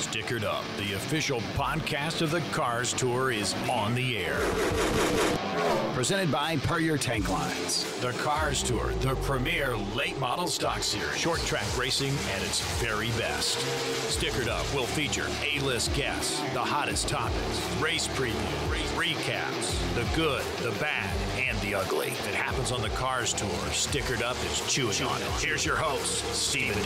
Stickered Up, the official podcast of the Cars Tour, is on the air. Presented by Puryear Tank Lines. The Cars Tour, the premier late model stock series. Short track racing at its very best. Stickered Up will feature A-list guests, the hottest topics, race previews, recaps, the good, the bad, and the ugly. If it happens on the Cars Tour, Stickered Up is chewing on it. Here's your host, Stephen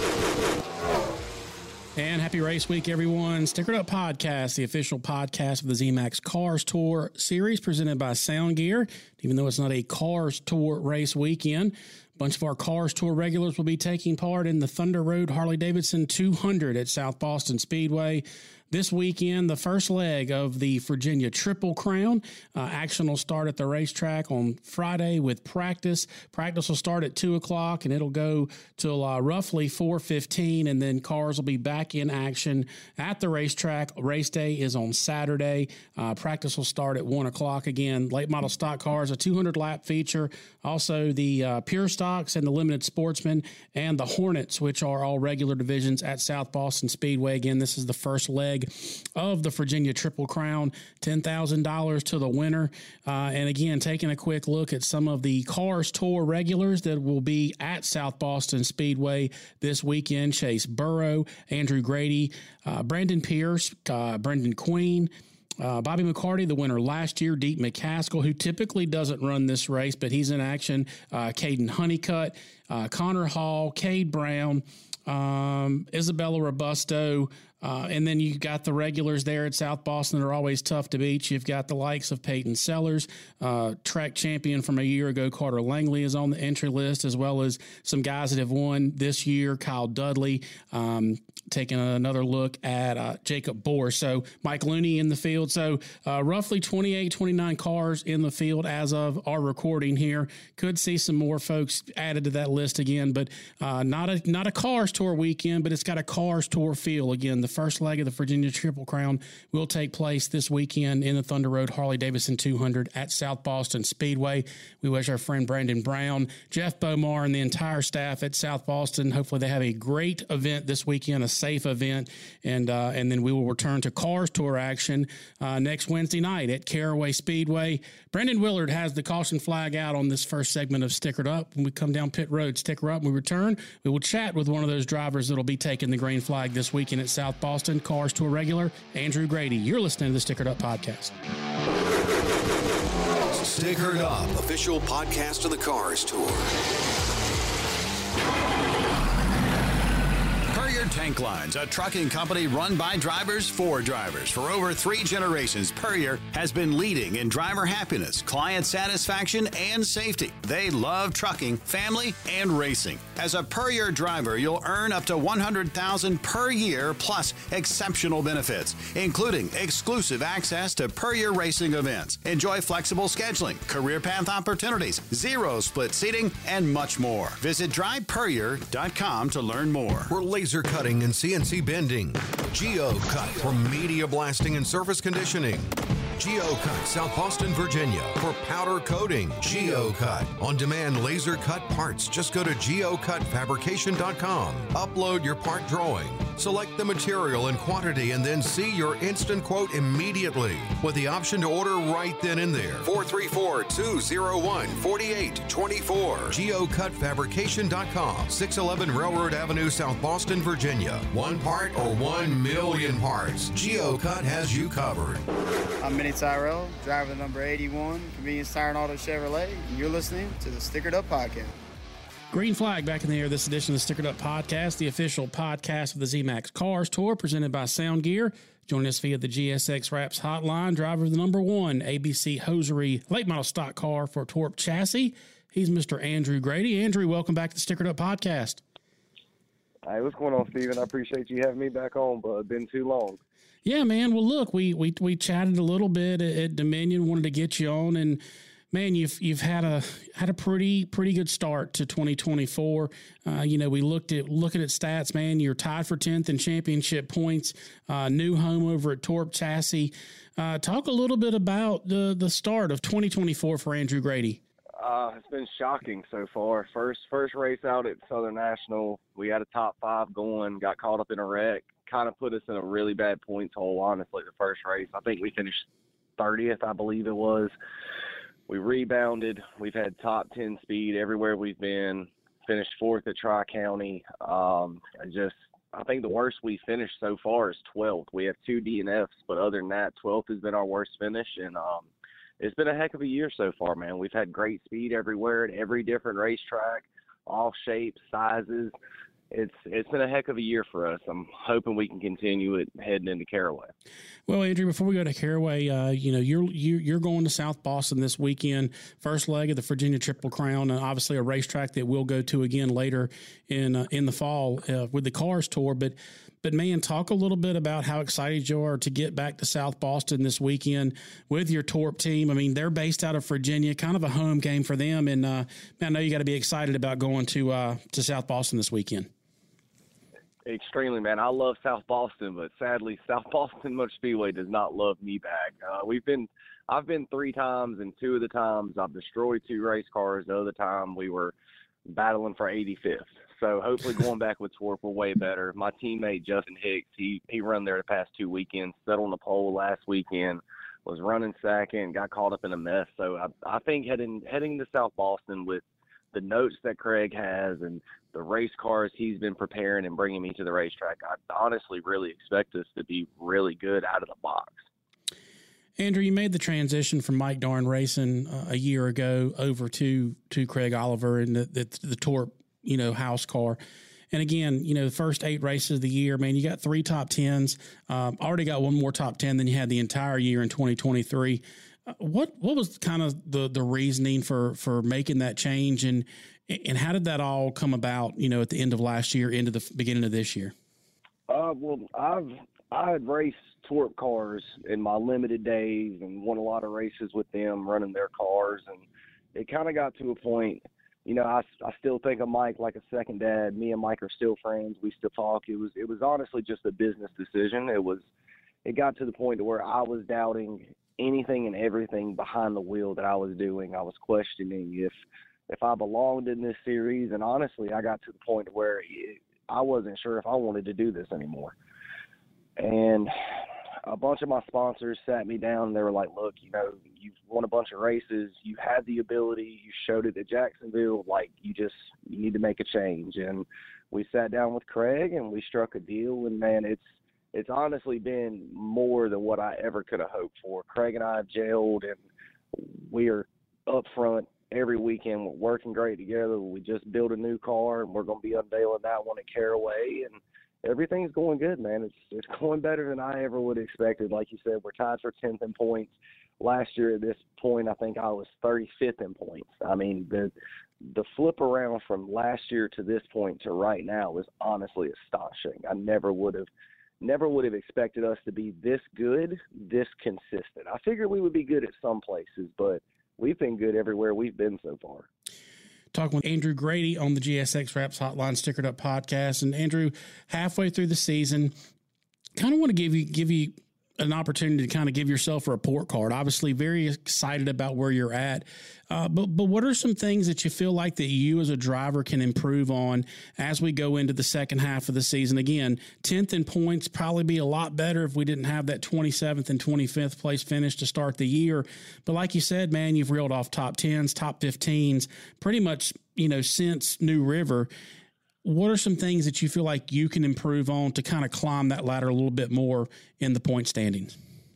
Dunn. And happy race week, everyone. Stickered Up Podcast, the official podcast of the ZMAX Cars Tour series presented by Sound Gear. Even though it's not a Cars Tour race weekend, a bunch of our Cars Tour regulars will be taking part in the Thunder Road Harley-Davidson 200 at South Boston Speedway. This weekend, the first leg of the Virginia Triple Crown. Action will start at the racetrack on Friday with practice. Practice will start at 2 o'clock, and it'll go till roughly 4:15, and then cars will be back in action at the racetrack. Race day is on Saturday. Practice will start at 1 o'clock again. Late model stock cars, a 200-lap feature. Also, the Pure Stocks and the Limited Sportsman and the Hornets, which are all regular divisions at South Boston Speedway. Again, this is the first leg of the Virginia Triple Crown, $10,000 to the winner. And again, taking a quick look at some of the Cars Tour regulars that will be at South Boston Speedway this weekend: Chase Burrow, Andrew Grady, Brandon Pierce, Brendan Queen, Bobby McCarty, the winner last year, Deep McCaskill, who typically doesn't run this race, but he's in action, Caden Honeycutt, Connor Hall, Cade Brown, Isabella Robusto, and then you got the regulars there at South Boston that are always tough to beat. You've got the likes of Peyton Sellers, track champion from a year ago, Carter Langley is on the entry list, as well as some guys that have won this year, Kyle Dudley, taking another look at Jacob Bohr. So Mike Looney in the field. So roughly 28, 29 cars in the field as of our recording here. Could see some more folks added to that list again, but not a Cars Tour weekend, but it's got a Cars Tour feel. Again, the first leg of the Virginia Triple Crown will take place this weekend in the Thunder Road Harley-Davidson 200 at South Boston Speedway. We wish our friend Brandon Brown, Jeff Bomar, and the entire staff at South Boston, hopefully they have a great event this weekend, a safe event, and then we will return to Cars Tour action next Wednesday night at Caraway Speedway. Brendan Willard has the caution flag out on this first segment of Stickered Up. When we come down pit road, sticker up. When we return, we will chat with one of those drivers that will be taking the green flag this weekend at South Boston, Cars Tour regular, Andrew Grady. You're listening to the Stickered Up Podcast. Stickered Up, official podcast of the Cars Tour. Puryear Tank Lines, a trucking company run by drivers for drivers. For over 3 generations, Puryear has been leading in driver happiness, client satisfaction, and safety. They love trucking, family, and racing. As a Puryear driver, you'll earn up to $100,000 per year plus exceptional benefits, including exclusive access to Puryear racing events. Enjoy flexible scheduling, career path opportunities, zero split seating, and much more. Visit drivepuryear.com to learn more. We're laser cutting and CNC bending. GeoCut for media blasting and surface conditioning. GeoCut, South Boston, Virginia, for powder coating. GeoCut, on-demand laser cut parts. Just go to geocutfabrication.com. Upload your part drawing. Select the material and quantity and then see your instant quote immediately with the option to order right then and there. 434-201-4824. geocutfabrication.com. 611 Railroad Avenue, South Boston, Virginia. 1 part or 1 million parts. GeoCut has you covered. I'm Minnie Tyrell, driver number 81, Convenience Tire and Auto Chevrolet, and you're listening to the Stickered Up Podcast. Green flag back in the air. This edition of the Stickered Up Podcast, the official podcast of the ZMAX Cars Tour, presented by Sound Gear. Joining us via the GSX Wraps hotline, driver of the number 1 ABC Hosiery late model stock car for Torp Chassis. He's Mr. Andrew Grady. Andrew, welcome back to the Stickered Up Podcast. Hey, what's going on, Steven? I appreciate you having me back on, but it's been too long. Yeah, man. Well, look, we chatted a little bit at Dominion. Wanted to get you on, and man, you've had a pretty good start to 2024. We looking at stats, man. You're tied for 10th in championship points. New home over at Torp Chassis. Talk a little bit about the start of 2024 for Andrew Grady. It's been shocking so far. First race out at Southern National, we had a top 5 going, got caught up in a wreck, kind of put us in a really bad points hole, honestly, the first race. I think we finished 30th, I believe it was. We rebounded. We've had top 10 speed everywhere we've been, finished 4th at Tri-County. I think the worst we finished so far is 12th. We have 2 DNFs, but other than that, 12th has been our worst finish, and it's been a heck of a year so far, man. We've had great speed everywhere at every different racetrack, all shapes, sizes. It's been a heck of a year for us. I'm hoping we can continue it heading into Caraway. Well, Andrew, before we go to Caraway, you're going to South Boston this weekend, first leg of the Virginia Triple Crown, and obviously a racetrack that we'll go to again later in the fall with the Cars Tour. But man, talk a little bit about how excited you are to get back to South Boston this weekend with your Torp team. I mean, they're based out of Virginia, kind of a home game for them, and I know you got to be excited about going to South Boston this weekend. Extremely, man. I love South Boston, but sadly, South Boston Motor Speedway does not love me back. I've been 3 times, and 2 of the times I've destroyed 2 race cars. The other time we were battling for 85th. So hopefully going back with Torp will way better. My teammate Justin Hicks, he run there the past 2 weekends, settled on the pole last weekend, was running second, got caught up in a mess. So I think heading to South Boston with the notes that Craig has and the race cars he's been preparing and bringing me to the racetrack, I honestly really expect us to be really good out of the box. Andrew, you made the transition from Mike Darn Racing a year ago over to Craig Oliver and the Torp, house car. And again, the first 8 races of the year, man, you got 3 top 10s, already got 1 more top 10 than you had the entire year in 2023. What was kind of the reasoning for making that change, and how did that all come about, at the end of last year into the beginning of this year? Well, I had raced Torp cars in my limited days and won a lot of races with them running their cars, and it kind of got to a point, I still think of Mike like a second dad. Me and Mike are still friends. We still talk. It was honestly just a business decision. It got to the point to where I was doubting anything and everything behind the wheel that I was doing. I was questioning if I belonged in this series, and honestly, I got to the point where I wasn't sure if I wanted to do this anymore. And a bunch of my sponsors sat me down, and they were like, look, you've won a bunch of races, you had the ability, you showed it at Jacksonville, you need to make a change. And we sat down with Craig and we struck a deal, and man, it's honestly been more than what I ever could have hoped for. Craig and I have gelled, and we are up front every weekend. We're working great together. We just built a new car, and we're going to be unveiling that one at Caraway, and everything's going good, man. It's going better than I ever would have expected. Like you said, we're tied for 10th in points. Last year at this point, I think I was 35th in points. I mean, the flip around from last year to this point to right now is honestly astonishing. I never would have expected us to be this good, this consistent. I figured we would be good at some places, but we've been good everywhere we've been so far. Talking with Andrew Grady on the GSX Wraps Hotline Stickered Up podcast. And Andrew, halfway through the season, kind of want to give you an opportunity to kind of give yourself a report card. Obviously very excited about where you're at. But what are some things that you feel like that you as a driver can improve on as we go into the second half of the season? Again, 10th in points, probably be a lot better if we didn't have that 27th and 25th place finish to start the year. But like you said, man, you've reeled off top 10s, top 15s, pretty much, since New River. What are some things that you feel like you can improve on to kind of climb that ladder a little bit more in the point standings?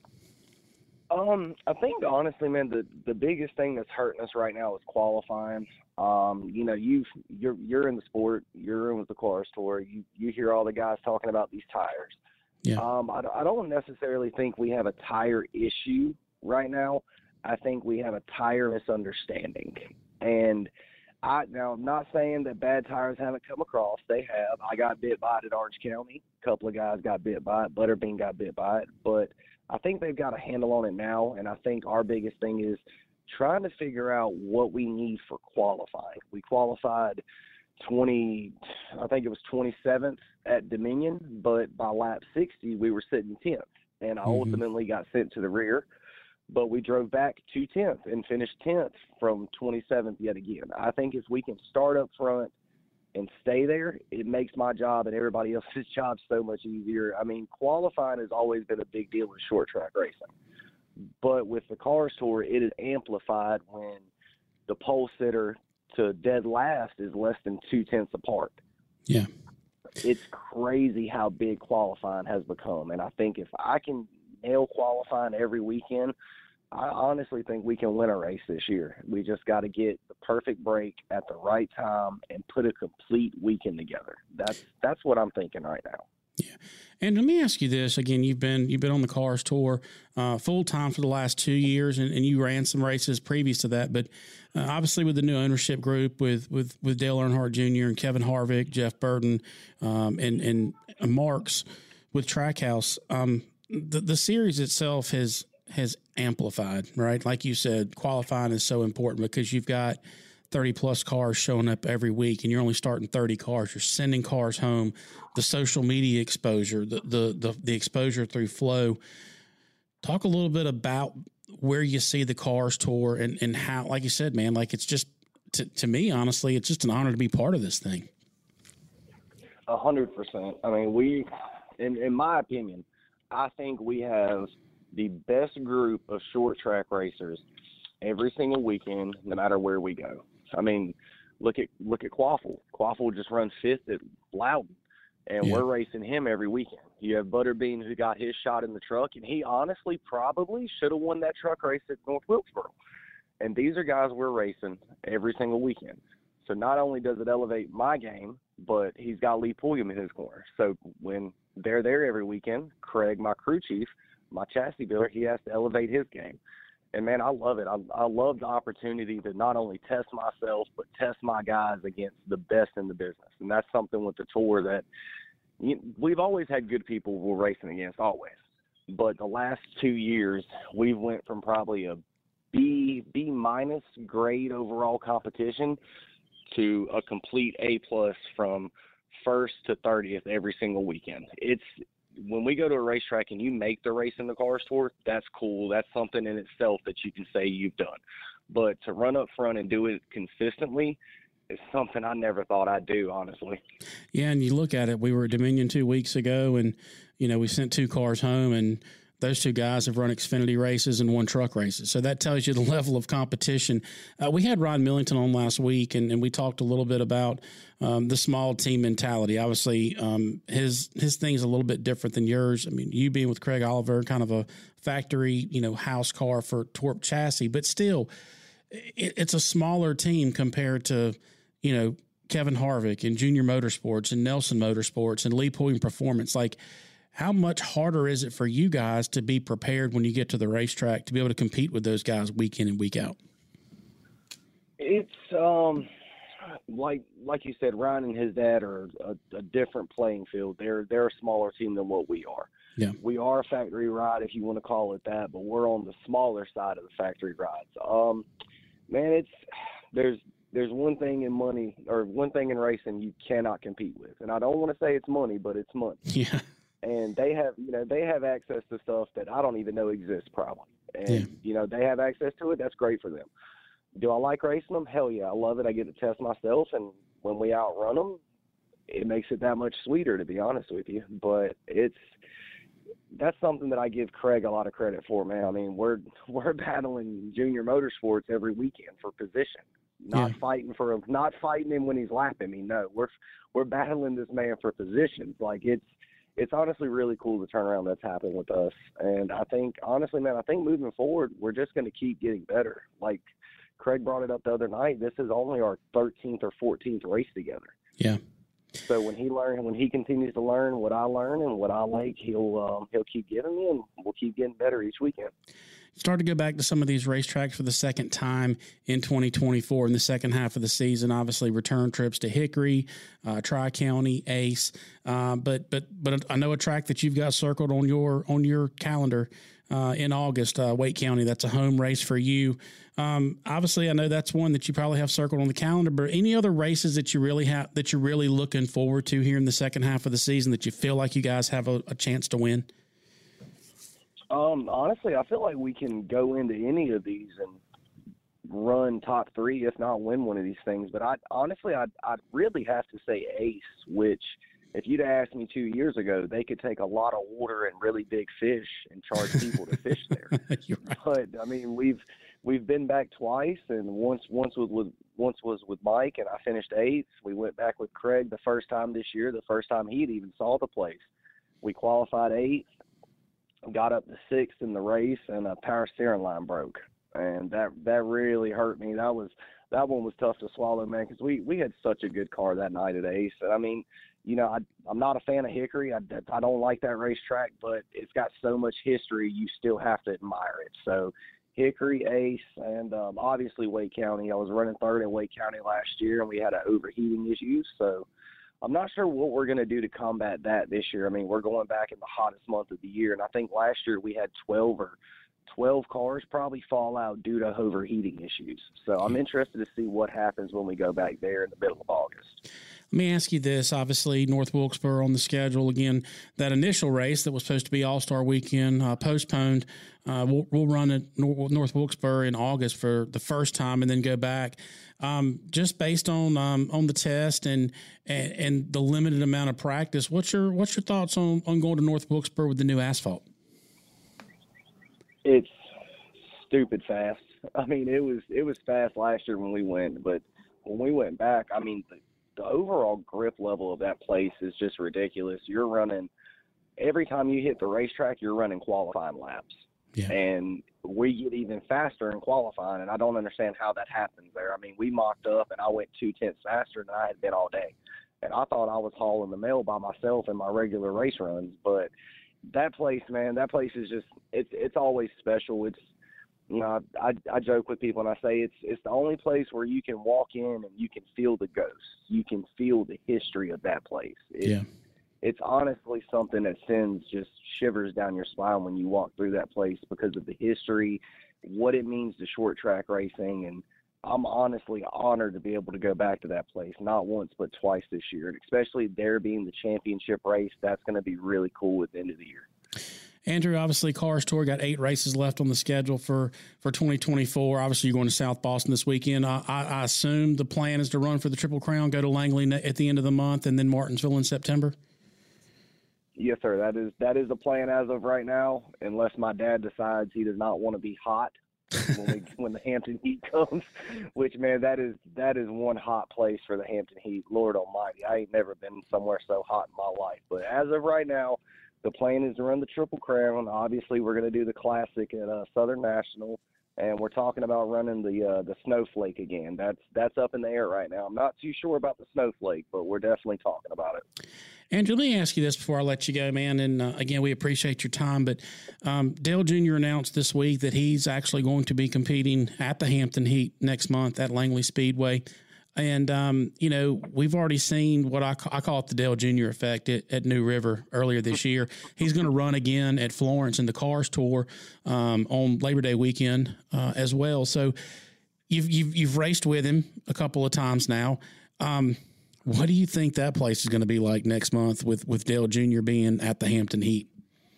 I think honestly, man, the biggest thing that's hurting us right now is qualifying. You're in the sport, you're in with the Cars Tour. You hear all the guys talking about these tires. Yeah. I don't necessarily think we have a tire issue right now. I think we have a tire misunderstanding. And I'm not saying that bad tires haven't come across. They have. I got bit by it at Orange County. A couple of guys got bit by it. Butterbean got bit by it. But I think they've got a handle on it now, and I think our biggest thing is trying to figure out what we need for qualifying. We qualified 27th at Dominion, but by lap 60, we were sitting 10th, and I ultimately got sent to the rear. but we drove back to 10th and finished 10th from 27th yet again. I think if we can start up front and stay there, it makes my job and everybody else's job so much easier. I mean, qualifying has always been a big deal in short track racing. But with the Cars Tour, it is amplified when the pole sitter to dead last is less than 0.2 apart. Yeah. It's crazy how big qualifying has become. And I think if I can nail qualifying every weekend, I honestly think we can win a race this year. We just got to get the perfect break at the right time and put a complete weekend together. That's what I'm thinking right now. Yeah. And let me ask you this again. You've been on the Cars Tour full time for the last 2 years, and you ran some races previous to that. But obviously, with the new ownership group, with Dale Earnhardt Jr. and Kevin Harvick, Jeff Burton, and Marks with Trackhouse, the series itself has amplified, right? Like you said, qualifying is so important because you've got 30 plus cars showing up every week and you're only starting 30 cars. You're sending cars home, the social media exposure, the exposure through Flow. Talk a little bit about where you see the Cars Tour and how, like you said, man, like it's just, to me, honestly, it's just an honor to be part of this thing. 100%. I mean, in my opinion, I think we have the best group of short track racers every single weekend, no matter where we go. I mean, look at Quaffle. Quaffle just runs 5th at Loudon, and we're racing him every weekend. You have Butterbean, who got his shot in the truck, and he honestly probably should have won that truck race at North Wilkesboro. And these are guys we're racing every single weekend. So not only does it elevate my game, but he's got Lee Pulliam in his corner. So when they're there every weekend, Craig, my crew chief, my chassis builder, he has to elevate his game. And, man, I love it. I love the opportunity to not only test myself but test my guys against the best in the business. And that's something with the tour that we've always had good people we're racing against, always. But the last 2 years, we've went from probably a B-minus grade overall competition to a complete A-plus from 1st to 30th every single weekend. When we go to a racetrack and you make the race in the Cars Tour, that's cool. That's something in itself that you can say you've done. But to run up front and do it consistently is something I never thought I'd do, honestly. Yeah, and you look at it, we were at Dominion 2 weeks ago, and, we sent 2 cars home, and those 2 guys have run Xfinity races and won truck races. So that tells you the level of competition. We had Ryan Millington on last week, and we talked a little bit about the small team mentality. Obviously, his thing's a little bit different than yours. I mean, you being with Craig Oliver, kind of a factory, house car for Torp chassis, but still, it's a smaller team compared to, Kevin Harvick and Junior Motorsports and Nelson Motorsports and Lee Pulliam Performance. Like, how much harder is it for you guys to be prepared when you get to the racetrack to be able to compete with those guys week in and week out? It's like you said, Ryan and his dad are a different playing field. They're a smaller team than what we are. Yeah, we are a factory ride, if you want to call it that, but we're on the smaller side of the factory rides. Man, there's one thing in money, or one thing in racing you cannot compete with, and I don't want to say it's money, but it's money. Yeah. And they have access to stuff that I don't even know exists probably. And, they have access to it. That's great for them. Do I like racing them? Hell yeah. I love it. I get to test myself. And when we outrun them, it makes it that much sweeter, to be honest with you. But that's something that I give Craig a lot of credit for, man. I mean, we're battling Junior Motorsports every weekend for position. Not fighting him when he's lapping me. No, we're battling this man for positions. Like, it's honestly really cool the turnaround that's happened with us. And I think, honestly, man, moving forward, we're just going to keep getting better. Like Craig brought it up the other night, this is only our 13th or 14th race together. Yeah. So when he continues to learn what I learn and what I like, he'll keep giving me, and we'll keep getting better each weekend. Start to go back to some of these racetracks for the second time in 2024 in the second half of the season. Obviously, return trips to Hickory, Tri-County, Ace, but I know a track that you've got circled on your calendar in August, Wake County. That's a home race for you. Obviously, I know that's one that you probably have circled on the calendar. But any other races that you're really looking forward to here in the second half of the season that you feel like you guys have a chance to win? Honestly, I feel like we can go into any of these and run top three, if not win one of these things. But I'd really have to say Ace, which if you'd asked me 2 years ago, they could take a lot of water and really big fish and charge people to fish there. Right. But I mean, we've been back twice, and once was with Mike, and I finished 8th. We went back with Craig the first time this year, the first time he'd even saw the place. We qualified 8th, got up to 6th in the race, and a power steering line broke, and that really hurt me. That one was tough to swallow, man, because we had such a good car that night at Ace. And I mean, I'm not a fan of Hickory. I don't like that racetrack, but it's got so much history, you still have to admire it. So Hickory, Ace, and obviously Wake County. I was running 3rd in Wake County last year, and we had overheating issues. So I'm not sure what we're going to do to combat that this year. I mean, we're going back in the hottest month of the year, and I think last year we had 12 cars probably fall out due to overheating issues. So I'm interested to see what happens when we go back there in the middle of August. Let me ask you this. Obviously, North Wilkesboro on the schedule. Again, that initial race that was supposed to be All-Star Weekend postponed. We'll run at North Wilkesboro in August for the first time and then go back. Just based on the test and the limited amount of practice, what's your thoughts on going to North Wilkesboro with the new asphalt? It's stupid fast. I mean, it was fast last year when we went, but when we went back, I mean, the overall grip level of that place is just ridiculous. You're running every time you hit the racetrack, you're running qualifying laps. Yeah. And we get even faster in qualifying, and I don't understand how that happens there. I mean, we mocked up, and I went 2/10 faster than I had been all day. And I thought I was hauling the mail by myself in my regular race runs. But that place, man, that place is just it's always special. It's, you know, I joke with people and I say it's the only place where you can walk in and you can feel the ghosts. You can feel the history of that place. It's honestly something that sends just shivers down your spine when you walk through that place because of the history, what it means to short track racing. And I'm honestly honored to be able to go back to that place, not once but twice this year. And especially there being the championship race, that's going to be really cool at the end of the year. Andrew, obviously, Cars Tour got 8 races left on the schedule for 2024. Obviously, you're going to South Boston this weekend. I assume the plan is to run for the Triple Crown, go to Langley at the end of the month, and then Martinsville in September? Yes, sir. That is the plan as of right now, unless my dad decides he does not want to be hot when the Hampton Heat comes, which, man, that is one hot place for the Hampton Heat. Lord almighty, I ain't never been somewhere so hot in my life. But as of right now, the plan is to run the Triple Crown. Obviously, we're going to do the Classic at Southern National, and we're talking about running the Snowflake again. That's up in the air right now. I'm not too sure about the Snowflake, but we're definitely talking about it. Andrew, let me ask you this before I let you go, man. And again, we appreciate your time. But Dale Jr. announced this week that he's actually going to be competing at the Hampton Heat next month at Langley Speedway. And, you know, we've already seen what I call it the Dale Jr. effect at New River earlier this year. He's going to run again at Florence in the Cars Tour on Labor Day weekend as well. So you've raced with him a couple of times now. What do you think that place is going to be like next month with Dale Jr. being at the Hampton Heat?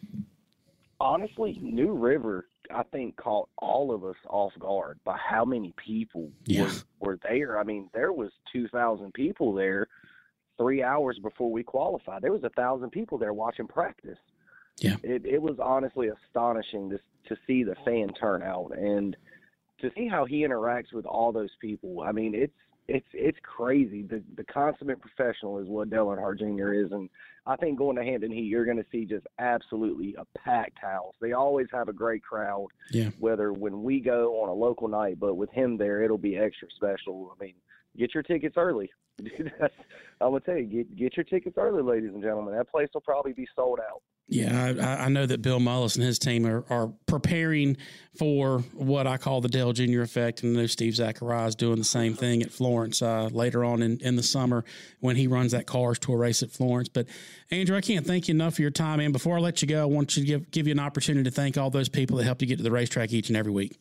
Honestly, New River, I think, caught all of us off guard by how many people were there. I mean, there was 2,000 people there 3 hours before we qualified. There was 1,000 people there watching practice. Yeah, it was honestly astonishing to see the fan turnout and to see how he interacts with all those people. I mean, it's crazy. The consummate professional is what Dale Earnhardt Jr. is, and I think going to Hampton Heat, you're going to see just absolutely a packed house. They always have a great crowd, whether when we go on a local night, but with him there, it'll be extra special. I mean, get your tickets early. I'm going to tell you, get your tickets early, ladies and gentlemen. That place will probably be sold out. Yeah, I know that Bill Mullis and his team are preparing for what I call the Dale Jr. effect, and I know Steve Zachariah is doing the same thing at Florence later on in the summer when he runs that Cars Tour race at Florence. But, Andrew, I can't thank you enough for your time, and before I let you go, I want you to give you an opportunity to thank all those people that help you get to the racetrack each and every week.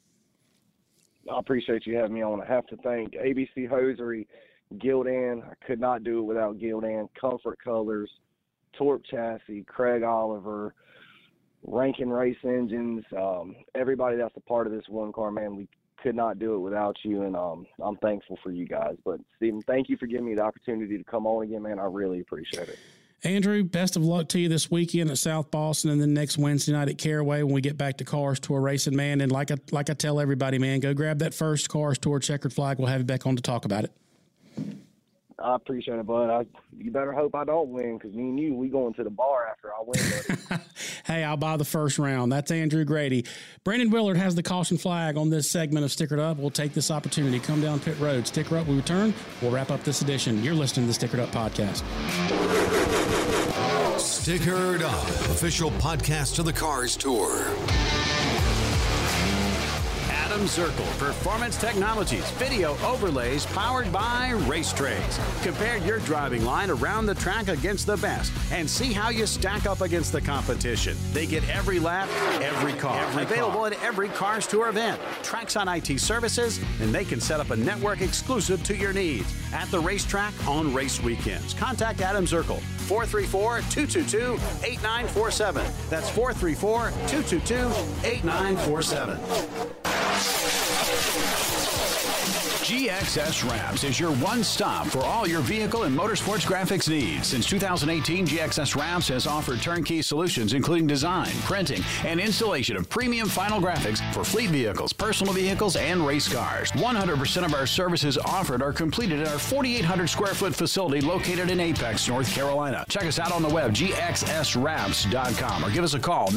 I appreciate you having me on. I have to thank ABC Hosiery, Gildan. I could not do it without Gildan, Comfort Colors, Torp Chassis, Craig Oliver, Rankin Race Engines, everybody that's a part of this one car, man. We could not do it without you, and I'm thankful for you guys. But Stephen, thank you for giving me the opportunity to come on again, man. I really appreciate it. Andrew, best of luck to you this weekend at South Boston and then next Wednesday night at Caraway when we get back to Cars Tour Racing, man. And like I tell everybody, man, go grab that first Cars Tour checkered flag. We'll have you back on to talk about it. I appreciate it, bud. You better hope I don't win, because me and you, we going to the bar after I win, buddy. Hey, I'll buy the first round. That's Andrew Grady. Brandon Willard has the caution flag on this segment of Stickered Up. We'll take this opportunity. Come down pit road. Sticker Up. We return. We'll wrap up this edition. You're listening to the Stickered Up podcast. Stickered Up, official podcast of the Cars Tour. Adam Zirkle Performance Technologies video overlays powered by Racetrays. Compare your driving line around the track against the best and see how you stack up against the competition. They get every lap, every car. Available at every Cars Tour event. Traxon IT services, and they can set up a network exclusive to your needs at the racetrack on race weekends. Contact Adam Zirkle, 434-222-8947. That's 434-222-8947. GXS Wraps is your one-stop for all your vehicle and motorsports graphics needs. Since 2018, GXS Wraps has offered turnkey solutions including design, printing, and installation of premium final graphics for fleet vehicles, personal vehicles, and race cars. 100% of our services offered are completed at our 4,800 square foot facility located in Apex, North Carolina. Check us out on the web, gxswraps.com, or give us a call,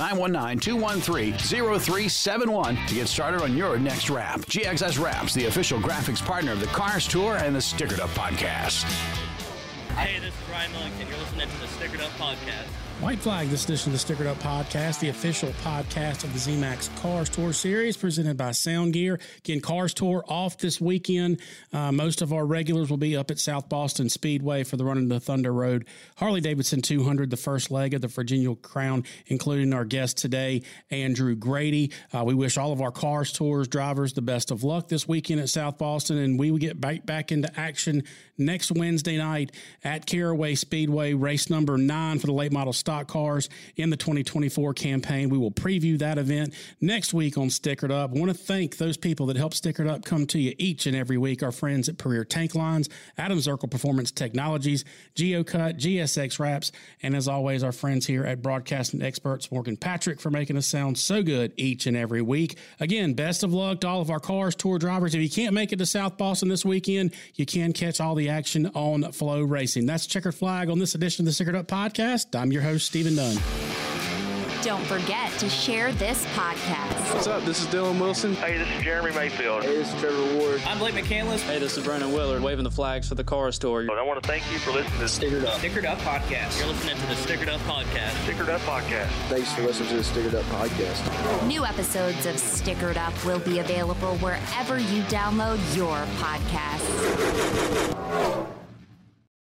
919-213-0371 to get started on your next wrap. GXS Wraps, the official graphics partner of the Cars Tour and the Stickered Up podcast. Hey, this is Ryan Millington. You're listening to the Stickered Up podcast. White Flag, this edition of the Stickered Up podcast, the official podcast of the ZMAX Cars Tour Series, presented by Sound Gear. Again, Cars Tour off this weekend. Most of our regulars will be up at South Boston Speedway for the Run into Thunder Road Harley-Davidson 200, the first leg of the Virginia Crown, including our guest today, Andrew Grady. We wish all of our Cars Tours drivers the best of luck this weekend at South Boston, and we will get back into action next Wednesday night at Caraway Speedway, race number 9 for the late model stock cars in the 2024 campaign. We will preview that event next week on Stickered Up. I want to thank those people that help Stickered Up come to you each and every week. Our friends at Puryear Tank Lines, Adam Zirkle Performance Technologies, GeoCut, GSX Wraps, and as always, our friends here at Broadcasting Experts, Morgan Patrick, for making us sound so good each and every week. Again, best of luck to all of our Cars Tour drivers. If you can't make it to South Boston this weekend, you can catch all the action on Flow Racing. That's Checkered Flag on this edition of the Stickered Up podcast. I'm your host, Stephen Dunn. Don't forget to share this podcast. What's up? This is Dylan Wilson. Hey, this is Jeremy Mayfield. Hey, this is Trevor Ward. I'm Blake McCandless. Hey, this is Brandon Willard, waving the flags for the Cars Tour. And I want to thank you for listening to Stickered Up. Stickered Up podcast. You're listening to the Stickered Up podcast. Stickered Up podcast. Thanks for listening to the Stickered Up podcast. New episodes of Stickered Up will be available wherever you download your podcasts.